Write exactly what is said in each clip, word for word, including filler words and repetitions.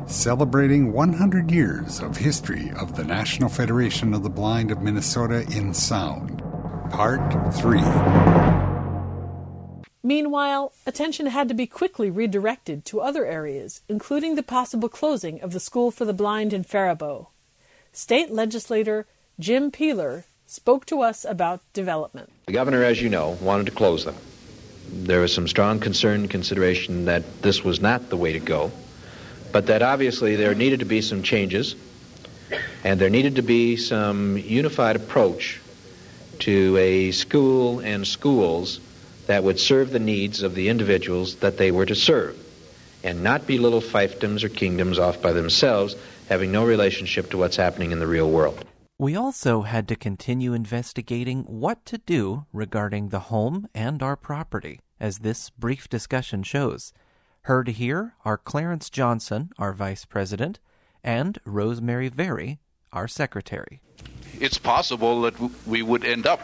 celebrating one hundred years of history of the National Federation of the Blind of Minnesota in sound. Part three. Meanwhile, attention had to be quickly redirected to other areas, including the possible closing of the School for the Blind in Faribault. State legislator Jim Peeler spoke to us about development. The governor, as you know, wanted to close them. There was some strong concern and consideration that this was not the way to go, but that obviously there needed to be some changes, and there needed to be some unified approach to a school and schools that would serve the needs of the individuals that they were to serve, and not be little fiefdoms or kingdoms off by themselves, having no relationship to what's happening in the real world. We also had to continue investigating what to do regarding the home and our property, as this brief discussion shows. Heard here are Clarence Johnson, our vice president, and Rosemary Very, our secretary. It's possible that we would end up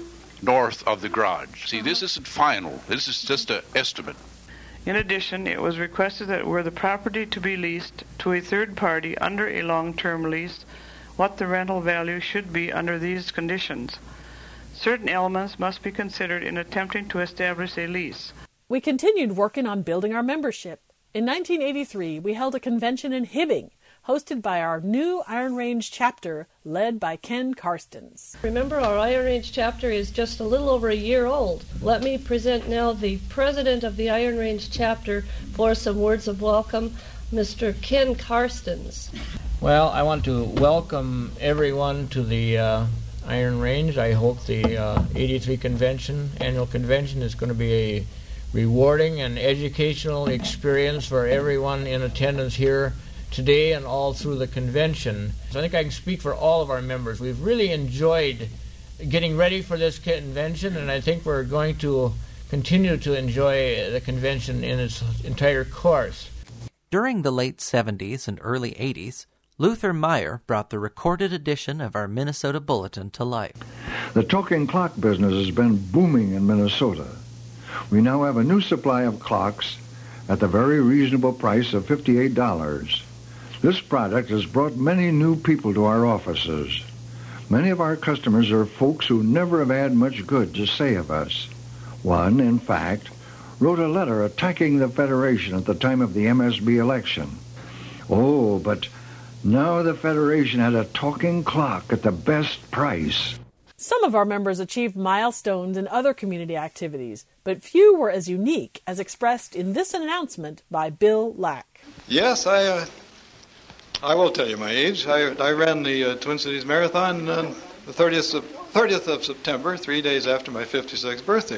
north of the garage. See, this isn't final. This is just an estimate. In addition, it was requested that were the property to be leased to a third party under a long-term lease, what the rental value should be under these conditions. Certain elements must be considered in attempting to establish a lease. We continued working on building our membership. In nineteen eighty-three, we held a convention in Hibbing, hosted by our new Iron Range chapter, led by Ken Karstens. Remember, our Iron Range chapter is just a little over a year old. Let me present now the president of the Iron Range chapter for some words of welcome, Mister Ken Karstens. Well, I want to welcome everyone to the uh, Iron Range. I hope the uh, eighty-three convention, annual convention, is going to be a rewarding and educational experience for everyone in attendance here today and all through the convention. So I think I can speak for all of our members. We've really enjoyed getting ready for this convention, and I think we're going to continue to enjoy the convention in its entire course. During the late seventies and early eighties, Luther Meyer brought the recorded edition of our Minnesota Bulletin to life. The talking clock business has been booming in Minnesota. We now have a new supply of clocks at the very reasonable price of fifty-eight dollars. This product has brought many new people to our offices. Many of our customers are folks who never have had much good to say of us. One, in fact, wrote a letter attacking the Federation at the time of the M S B election. Oh, but now the Federation had a talking clock at the best price. Some of our members achieved milestones in other community activities, but few were as unique as expressed in this announcement by Bill Lack. Yes, I uh, I will tell you my age. I, I ran the uh, Twin Cities Marathon on the thirtieth of, thirtieth of September, three days after my fifty-sixth birthday.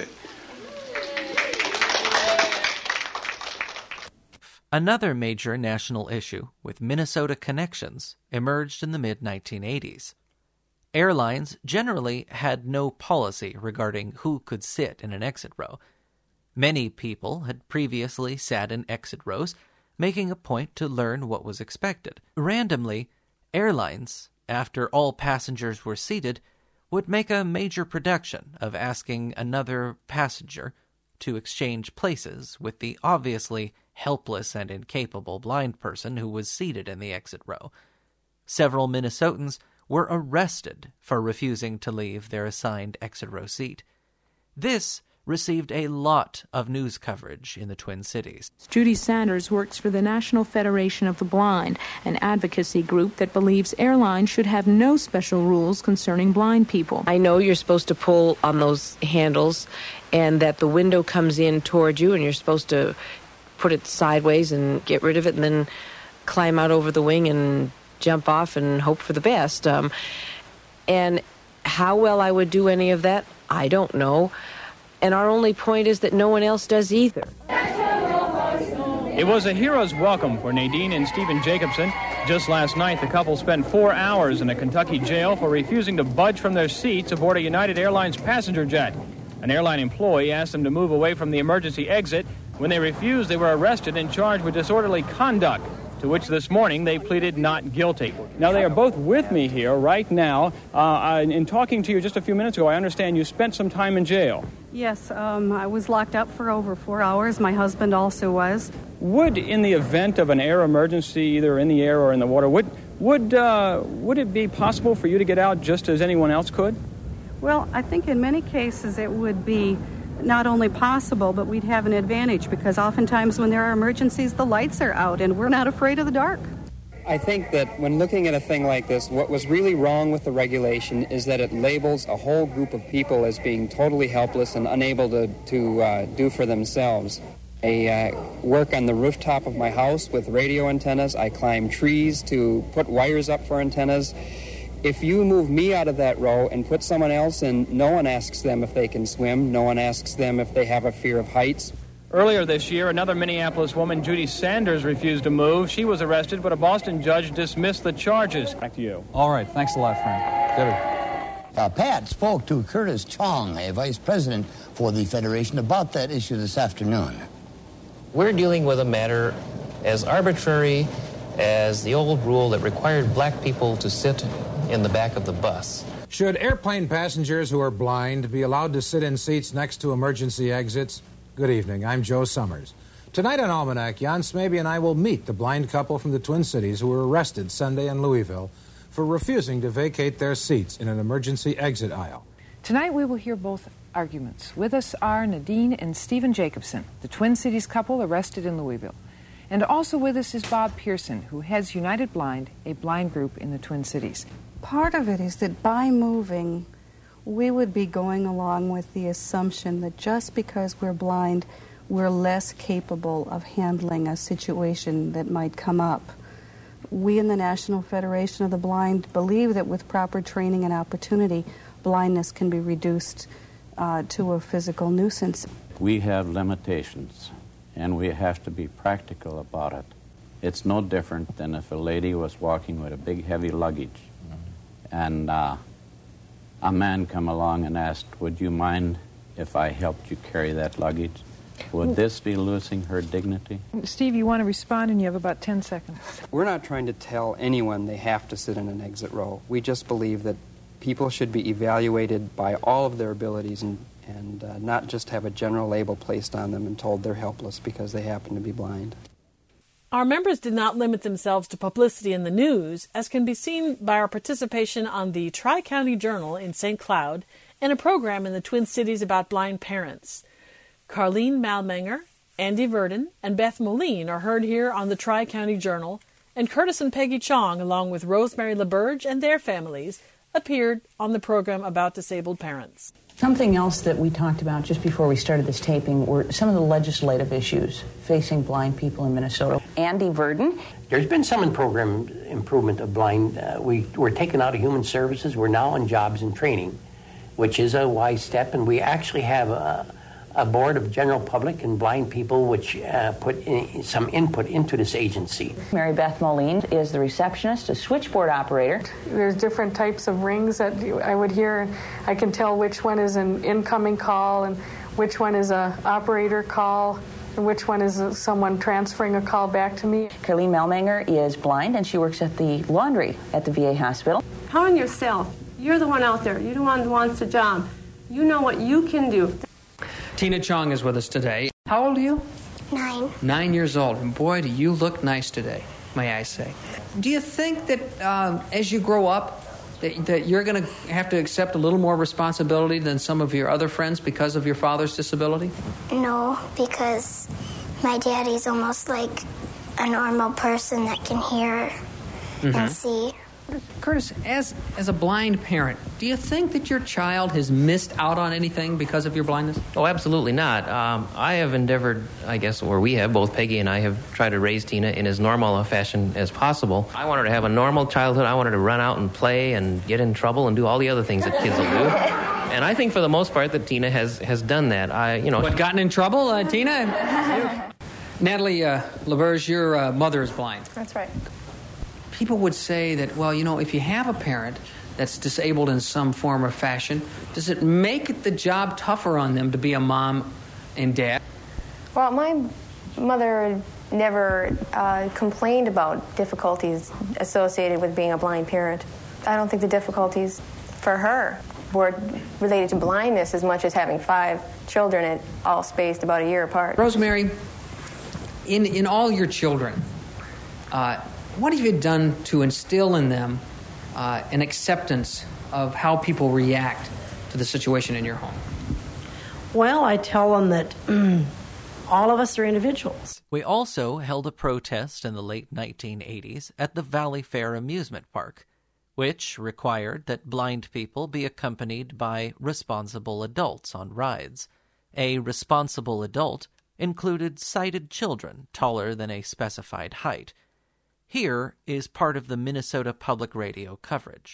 Another major national issue with Minnesota connections emerged in the mid nineteen eighties. Airlines generally had no policy regarding who could sit in an exit row. Many people had previously sat in exit rows, making a point to learn what was expected. Randomly, airlines, after all passengers were seated, would make a major production of asking another passenger to exchange places with the obviously helpless and incapable blind person who was seated in the exit row. Several Minnesotans were arrested for refusing to leave their assigned exit row seat. This received a lot of news coverage in the Twin Cities. Judy Sanders works for the National Federation of the Blind, an advocacy group that believes airlines should have no special rules concerning blind people. I know you're supposed to pull on those handles and that the window comes in toward you and you're supposed to put it sideways and get rid of it and then climb out over the wing and jump off and hope for the best. Um, and how well I would do any of that, I don't know. And our only point is that no one else does either. It was a hero's welcome for Nadine and Stephen Jacobson. Just last night, the couple spent four hours in a Kentucky jail for refusing to budge from their seats aboard a United Airlines passenger jet. An airline employee asked them to move away from the emergency exit. When they refused, they were arrested and charged with disorderly conduct, to which this morning they pleaded not guilty. Now, they are both with me here right now. Uh, in talking to you just a few minutes ago, I understand you spent some time in jail. Yes, um, I was locked up for over four hours. My husband also was. would, in the event of an air emergency, either in the air or in the water, would would uh, would it be possible for you to get out just as anyone else could? Well, I think in many cases it would be not only possible, but we'd have an advantage because oftentimes when there are emergencies, the lights are out and we're not afraid of the dark. I think that when looking at a thing like this, what was really wrong with the regulation is that it labels a whole group of people as being totally helpless and unable to, to uh, do for themselves. I uh, work on the rooftop of my house with radio antennas. I climb trees to put wires up for antennas. If you move me out of that row and put someone else in, no one asks them if they can swim. No one asks them if they have a fear of heights. Earlier this year, another Minneapolis woman, Judy Sanders, refused to move. She was arrested, but a Boston judge dismissed the charges. Back to you. All right. Thanks a lot, Frank. Debbie. Uh, Pat spoke to Curtis Chong, a vice president for the Federation, about that issue this afternoon. We're dealing with a matter as arbitrary as the old rule that required black people to sit in the back of the bus. Should airplane passengers who are blind be allowed to sit in seats next to emergency exits? Good evening. I'm Joe Summers. Tonight on Almanac, Jan Smaby and I will meet the blind couple from the Twin Cities who were arrested Sunday in Louisville for refusing to vacate their seats in an emergency exit aisle. Tonight we will hear both arguments. With us are Nadine and Stephen Jacobson, the Twin Cities couple arrested in Louisville. And also with us is Bob Pearson, who heads United Blind, a blind group in the Twin Cities. Part of it is that by moving, we would be going along with the assumption that just because we're blind, we're less capable of handling a situation that might come up. We in the National Federation of the Blind believe that with proper training and opportunity, blindness can be reduced uh, to a physical nuisance. We have limitations, and we have to be practical about it. It's no different than if a lady was walking with a big, heavy luggage, and uh, a man come along and asked, would you mind if I helped you carry that luggage? Would this be losing her dignity? Steve, you want to respond, and you have about ten seconds. We're not trying to tell anyone they have to sit in an exit row. We just believe that people should be evaluated by all of their abilities and, and uh, not just have a general label placed on them and told they're helpless because they happen to be blind. Our members did not limit themselves to publicity in the news, as can be seen by our participation on the Tri-County Journal in Saint Cloud and a program in the Twin Cities about blind parents. Carlene Malmenger, Andy Verdon, and Beth Moline are heard here on the Tri-County Journal, and Curtis and Peggy Chong, along with Rosemary LaBerge and their families, appeared on the program about disabled parents. Something else that we talked about just before we started this taping were some of the legislative issues facing blind people in Minnesota. Andy Verdon. There's been some in program improvement of blind. Uh, we were taken out of human services. We're now on jobs and training, which is a wise step, and we actually have a, a board of general public and blind people which uh, put in, some input into this agency. Mary Beth Moline is the receptionist, a switchboard operator. There's different types of rings that I would hear. I can tell which one is an incoming call and which one is a operator call and which one is someone transferring a call back to me. Carlene Malmenger is blind and she works at the laundry at the V A hospital. Count on yourself. You're the one out there. You're the one who wants the job. You know what you can do. Tina Chong is with us today. How old are you? Nine. Nine years old. And boy, do you look nice today, may I say. Do you think that um, as you grow up, that, that you're going to have to accept a little more responsibility than some of your other friends because of your father's disability? No, because my daddy's almost like a normal person that can hear mm-hmm. and see. Curtis, as as a blind parent, do you think that your child has missed out on anything because of your blindness? Oh, absolutely not. Um, I have endeavored, I guess, or we have, both Peggy and I have tried to raise Tina in as normal a fashion as possible. I want her to have a normal childhood. I want her to run out and play and get in trouble and do all the other things that kids will do. And I think for the most part that Tina has, has done that. I, you know, What, gotten in trouble, uh, Tina? Natalie uh, LaBerge, your uh, mother is blind. That's right. People would say that, well, you know, if you have a parent that's disabled in some form or fashion, does it make the job tougher on them to be a mom and dad? Well, my mother never uh, complained about difficulties associated with being a blind parent. I don't think the difficulties for her were related to blindness as much as having five children, at all spaced about a year apart. Rosemary, in, in all your children, uh, what have you done to instill in them uh, an acceptance of how people react to the situation in your home? Well, I tell them that mm, all of us are individuals. We also held a protest in the late nineteen eighties at the Valley Fair amusement park, which required that blind people be accompanied by responsible adults on rides. A responsible adult included sighted children taller than a specified height. Here is part of the Minnesota Public Radio coverage.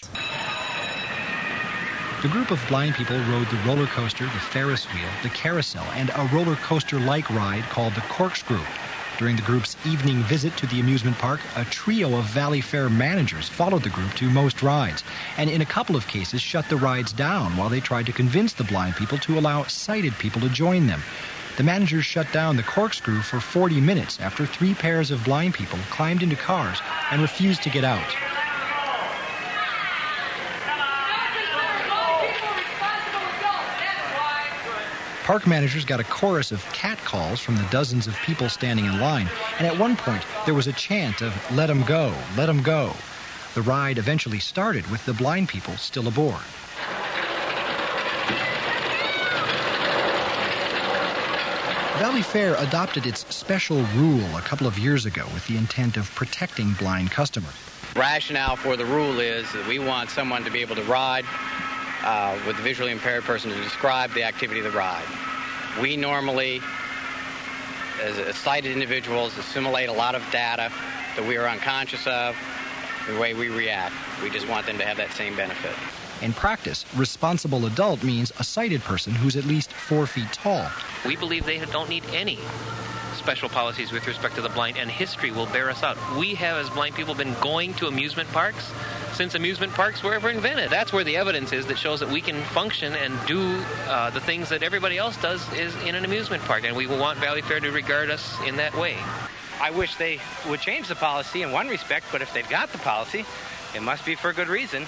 The group of blind people rode the roller coaster, the Ferris wheel, the carousel, and a roller coaster-like ride called the Corkscrew. During the group's evening visit to the amusement park, a trio of Valley Fair managers followed the group to most rides, and in a couple of cases shut the rides down while they tried to convince the blind people to allow sighted people to join them. The managers shut down the Corkscrew for forty minutes after three pairs of blind people climbed into cars and refused to get out. Park managers got a chorus of catcalls from the dozens of people standing in line, and at one point there was a chant of "Let 'em go, let 'em go." The ride eventually started with the blind people still aboard. Valley Fair adopted its special rule a couple of years ago with the intent of protecting blind customers. Rationale for the rule is that we want someone to be able to ride uh, with a visually impaired person to describe the activity of the ride. We normally, as, as sighted individuals, assimilate a lot of data that we are unconscious of, the way we react. We just want them to have that same benefit. In practice, responsible adult means a sighted person who's at least four feet tall. We believe they don't need any special policies with respect to the blind, and history will bear us out. We have, as blind people, been going to amusement parks since amusement parks were ever invented. That's where the evidence is that shows that we can function and do uh, the things that everybody else does is in an amusement park, and we will want Valley Fair to regard us in that way. I wish they would change the policy in one respect, but if they've got the policy, it must be for a good reason.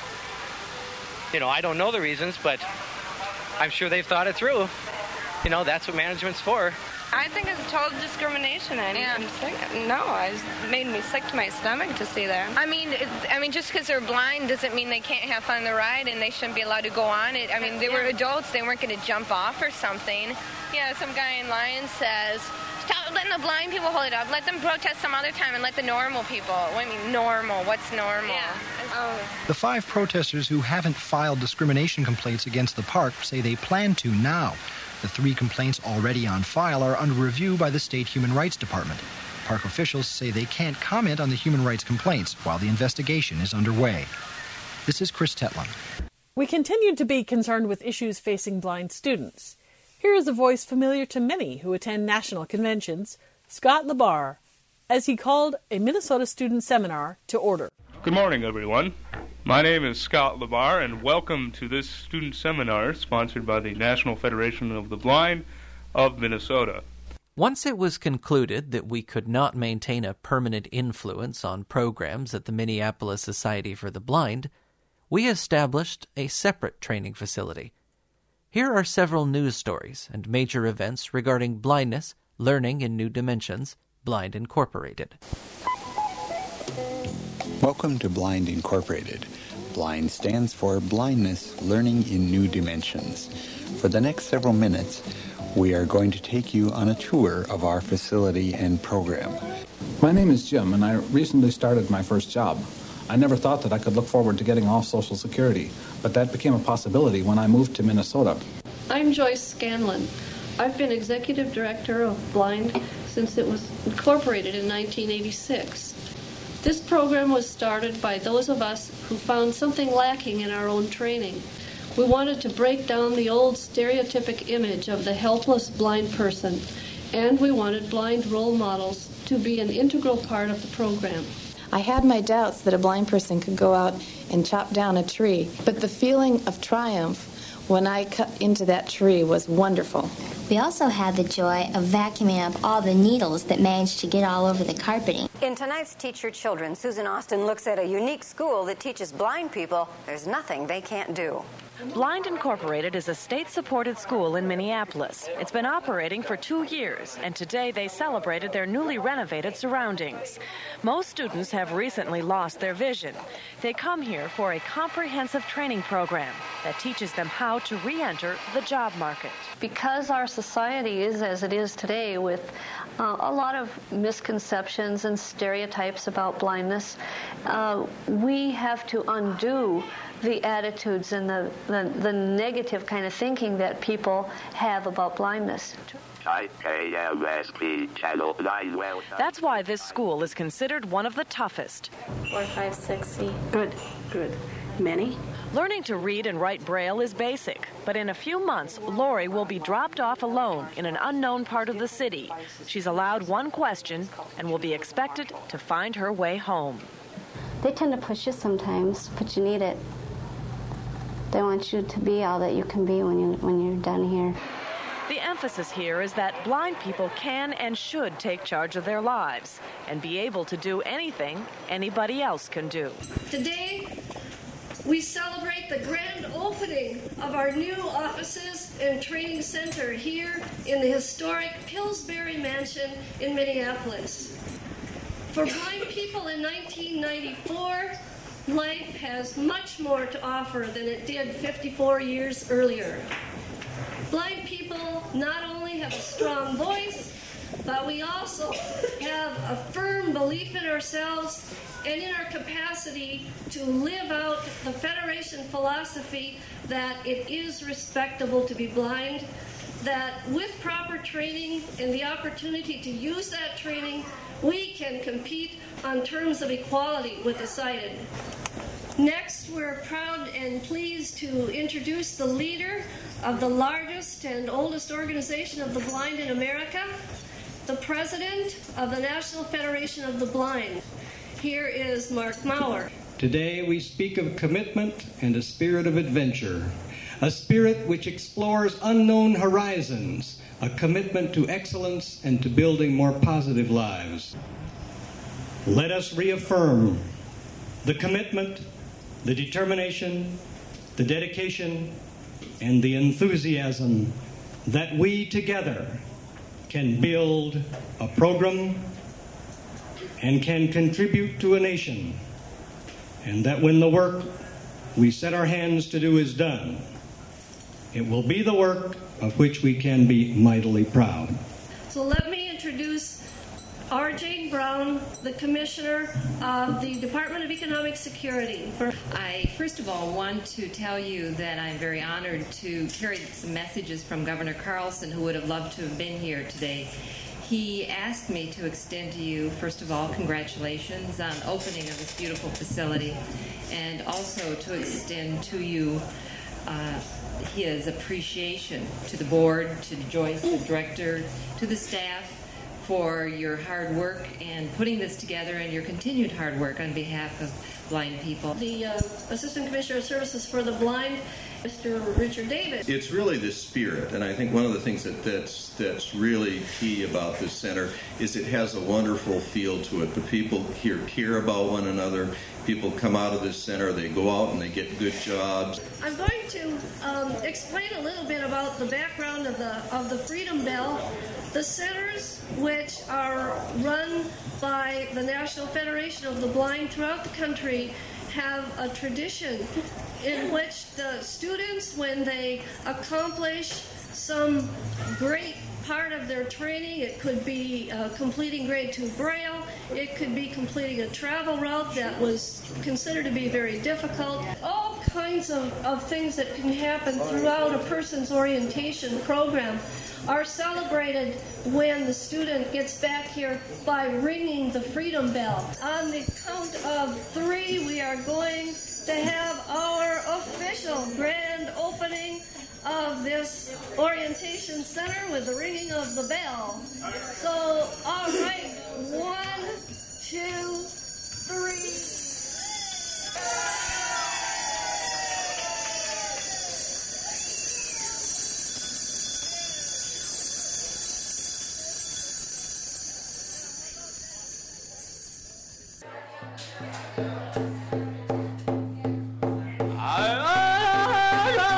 You know, I don't know the reasons, but I'm sure they've thought it through. You know, that's what management's for. I think it's total discrimination. And yeah. I'm sick. No, it made me sick to my stomach to see that. I mean, it, I mean, just because they're blind doesn't mean they can't have fun on the ride and they shouldn't be allowed to go on it. I mean, they were adults; they weren't going to jump off or something. Yeah, some guy in line says, "Stop letting the blind people hold it up. Let them protest some other time and let the normal people." What do you mean normal? What's normal? Yeah. Oh. The five protesters who haven't filed discrimination complaints against the park say they plan to now. The three complaints already on file are under review by the State Human Rights Department. Park officials say they can't comment on the human rights complaints while the investigation is underway. This is Chris Tetlin. We continue to be concerned with issues facing blind students. Here is a voice familiar to many who attend national conventions, Scott LaBarre, as he called a Minnesota student seminar to order. Good morning, everyone. My name is Scott LaBarre, and welcome to this student seminar sponsored by the National Federation of the Blind of Minnesota. Once it was concluded that we could not maintain a permanent influence on programs at the Minneapolis Society for the Blind, we established a separate training facility. Here are several news stories and major events regarding blindness, learning in new dimensions, Blind Incorporated. Welcome to Blind Incorporated. Blind stands for Blindness Learning in New Dimensions. For the next several minutes, we are going to take you on a tour of our facility and program. My name is Jim, and I recently started my first job. I never thought that I could look forward to getting off Social Security, but that became a possibility when I moved to Minnesota. I'm Joyce Scanlon. I've been executive director of Blind since it was incorporated in nineteen eighty-six. This program was started by those of us who found something lacking in our own training. We wanted to break down the old stereotypic image of the helpless blind person, and we wanted blind role models to be an integral part of the program. I had my doubts that a blind person could go out and chop down a tree, but the feeling of triumph when I cut into that tree was wonderful. We also had the joy of vacuuming up all the needles that managed to get all over the carpeting. In tonight's Teach Your Children, Susan Austin looks at a unique school that teaches blind people there's nothing they can't do. Blind Incorporated is a state-supported school in Minneapolis. It's been operating for two years, and today they celebrated their newly renovated surroundings. Most students have recently lost their vision. They come here for a comprehensive training program that teaches them how to re-enter the job market. Because our society is as it is today, with uh, a lot of misconceptions and stereotypes about blindness, uh, we have to undo the attitudes and the, the, the negative kind of thinking that people have about blindness. That's why this school is considered one of the toughest. Four, five, six, C. Good, good. Many? Learning to read and write Braille is basic, but in a few months, Lori will be dropped off alone in an unknown part of the city. She's allowed one question and will be expected to find her way home. They tend to push you sometimes, but you need it. They want you to be all that you can be when you when you're done here. The emphasis here is that blind people can and should take charge of their lives and be able to do anything anybody else can do. Today, we celebrate the grand opening of our new offices and training center here in the historic Pillsbury Mansion in Minneapolis. For blind people in nineteen ninety-four, life has much more to offer than it did fifty-four years earlier. Blind people not only have a strong voice, but we also have a firm belief in ourselves and in our capacity to live out the Federation philosophy that it is respectable to be blind, that with proper training and the opportunity to use that training, we can compete on terms of equality with the sighted. Next, we're proud and pleased to introduce the leader of the largest and oldest organization of the blind in America, the president of the National Federation of the Blind. Here is Mark Maurer. Today we speak of commitment and a spirit of adventure, a spirit which explores unknown horizons, a commitment to excellence and to building more positive lives. Let us reaffirm the commitment, the determination, the dedication, and the enthusiasm that we together can build a program and can contribute to a nation, and that when the work we set our hands to do is done, it will be the work of which we can be mightily proud. So let me introduce R J Brown, the Commissioner of the Department of Economic Security. I first of all want to tell you that I'm very honored to carry some messages from Governor Carlson, who would have loved to have been here today. He asked me to extend to you, first of all, congratulations on opening of this beautiful facility, and also to extend to you uh, his appreciation to the board, to Joyce, the director, to the staff, for your hard work and putting this together and your continued hard work on behalf of blind people. The uh, Assistant Commissioner of Services for the Blind, Mister Richard Davis. It's really the spirit, and I think one of the things that, that's, that's really key about this center is it has a wonderful feel to it. The people here care about one another. People come out of this center, they go out and they get good jobs. I'm going to um, explain a little bit about the background of the of the Freedom Bell. The centers, which are run by the National Federation of the Blind throughout the country, have a tradition in which the students, when they accomplish some great part of their training, it could be uh, completing grade two Braille, it could be completing a travel route that was considered to be very difficult, all kinds of, of things that can happen throughout a person's orientation program are celebrated when the student gets back here by ringing the Freedom Bell. On the count of three, we are going to have our official grand opening of this orientation center with the ringing of the bell. So, all right, one, two, three. I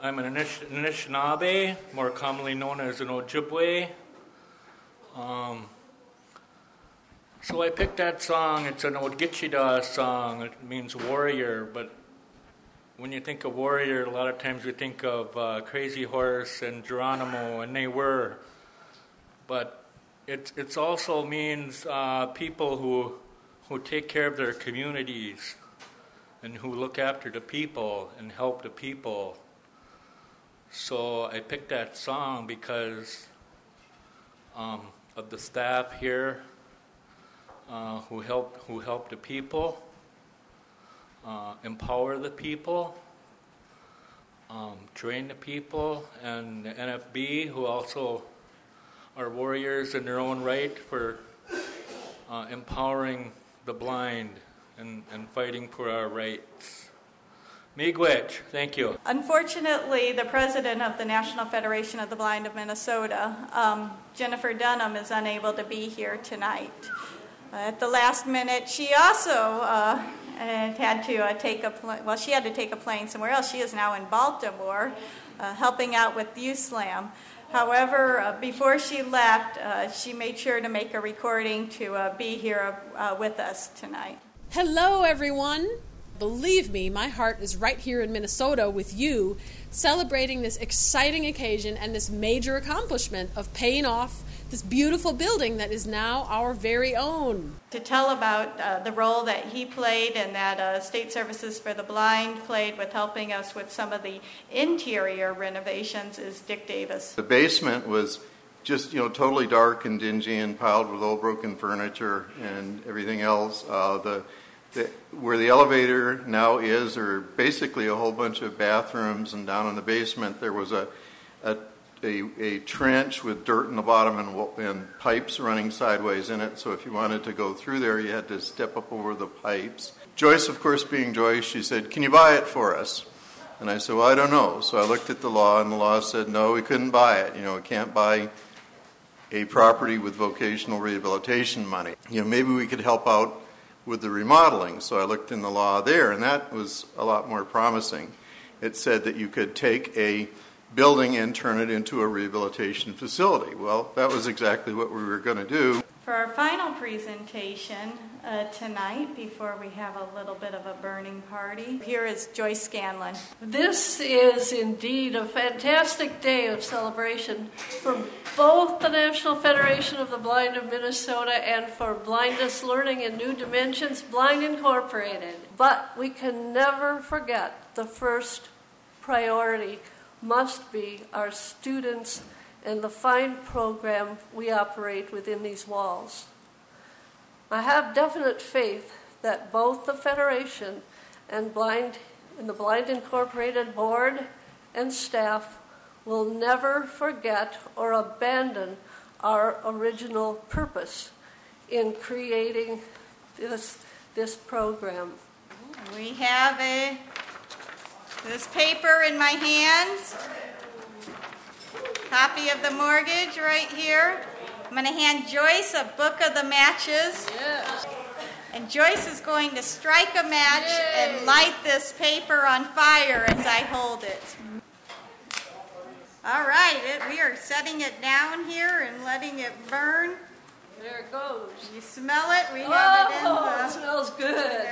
I'm an Anish- Anishinaabe, more commonly known as an Ojibwe. Um, so I picked that song. It's an Odgichida song. It means warrior, but when you think of warrior, a lot of times we think of uh, Crazy Horse and Geronimo, and they were. But it it also means uh, people who who take care of their communities and who look after the people and help the people. So I picked that song because um, of the staff here uh, who help who help the people, uh, empower the people, um, train the people, and the N F B, who also are warriors in their own right for uh, empowering the blind and, and fighting for our rights. Miigwech, thank you. Unfortunately, the president of the National Federation of the Blind of Minnesota, um, Jennifer Dunham, is unable to be here tonight. Uh, at the last minute, she also uh, had to uh, take a pl- well, she had to take a plane somewhere else. She is now in Baltimore, uh, helping out with U SLAM. However, uh, before she left, uh, she made sure to make a recording to uh, be here uh, with us tonight. Hello, everyone. Believe me, my heart is right here in Minnesota with you, celebrating this exciting occasion and this major accomplishment of paying off this beautiful building that is now our very own. To tell about uh, the role that he played and that uh, State Services for the Blind played with helping us with some of the interior renovations is Dick Davis. The basement was just, you know, totally dark and dingy and piled with old broken furniture and everything else. Uh, the The, where the elevator now is, are basically a whole bunch of bathrooms, and down in the basement there was a a, a, a trench with dirt in the bottom and, and pipes running sideways in it, so if you wanted to go through there you had to step up over the pipes. Joyce, of course, being Joyce, she said, "Can you buy it for us?" And I said, "Well, I don't know." So I looked at the law, and the law said, no, we couldn't buy it. You know, we can't buy a property with vocational rehabilitation money. You know, maybe we could help out with the remodeling. So I looked in the law there, and that was a lot more promising. It said that you could take a building and turn it into a rehabilitation facility. Well, that was exactly what we were going to do. For our final presentation uh, tonight, before we have a little bit of a burning party, here is Joyce Scanlon. This is indeed a fantastic day of celebration for both the National Federation of the Blind of Minnesota and for Blindness Learning in New Dimensions, Blind Incorporated. But we can never forget the first priority must be our students and the fine program we operate within these walls. I have definite faith that both the Federation and Blind and the Blind Incorporated board and staff will never forget or abandon our original purpose in creating this this program. We have a this paper in my hands. Copy of the mortgage right here. I'm going to hand Joyce a book of the matches. Yes. And Joyce is going to strike a match Yay. and light this paper on fire as I hold it. All right, it, we are setting it down here and letting it burn. There it goes. You smell it? We have oh, it in the... it smells good.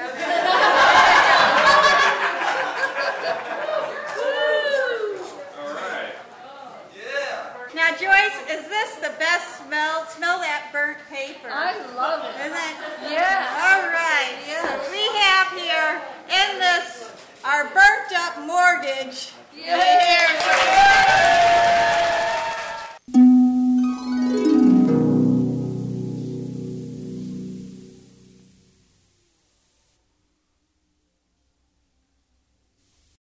Now, Joyce, is this the best smell? Smell that burnt paper. I love it. Isn't it? Yes. All right. Yes. So we have here in this our burnt up mortgage. Yay. Here.